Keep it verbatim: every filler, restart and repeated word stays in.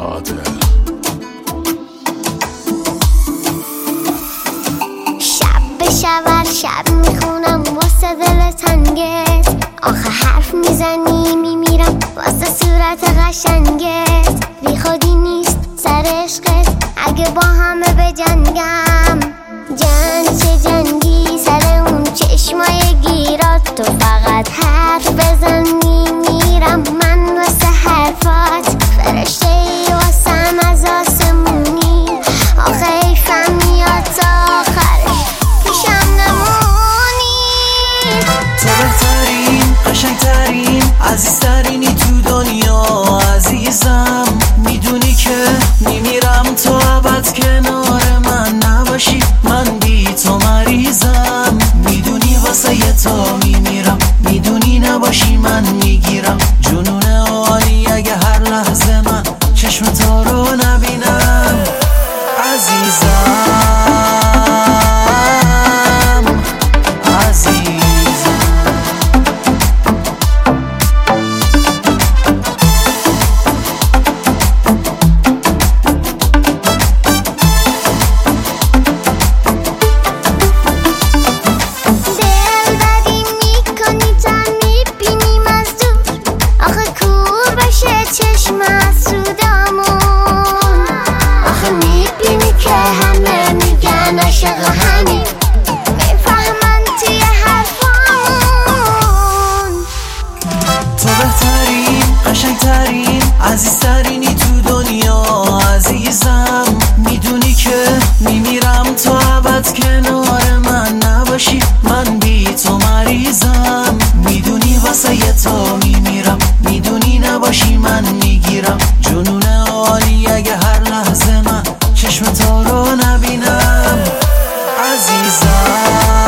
عادل. شب به شب شب میخونم واسه دل تنگت، آخه حرف میزنی میمیرم واسه صورت قشنگت. بی خودی نیست سر عشقت اگه با همه بجنگم، جنگ چه جنگی سر اون چشمای گیرات. تو فقط حرف بزن میمیرم من واسه حرفات، فرشته ای واسم از آسمونی، آخه ایفم میاد تا آخرش پیشم نمونی. تو بهترین قشنگترین عزیزترینی تو دنیا عزیزم، میدونی که میمیرم تو ابد کنار من نباشی، من بی تو مریضم. میدونی واسه ی تو میمیرم، میدونی نباشی من میگیرم جنون عالی اگه هر لحظه من چشم تو رو نبینم عزیزم. چشم از سودامون، آخه میبینی که همه میگن عاشق همین، میفهمن توی حرفامون. تو بهترین قشنگترین عزیزترینی تو دنیا عزیزم، میدونی که میمیرم تو ابد کنار من نباشی، من بی تو مریضم. میدونی واسه ی تو میمیرم، میدونی نباشی من میگیرم جنون عالی اگه هر لحظه من چشم تو رو نبینم عزیزم.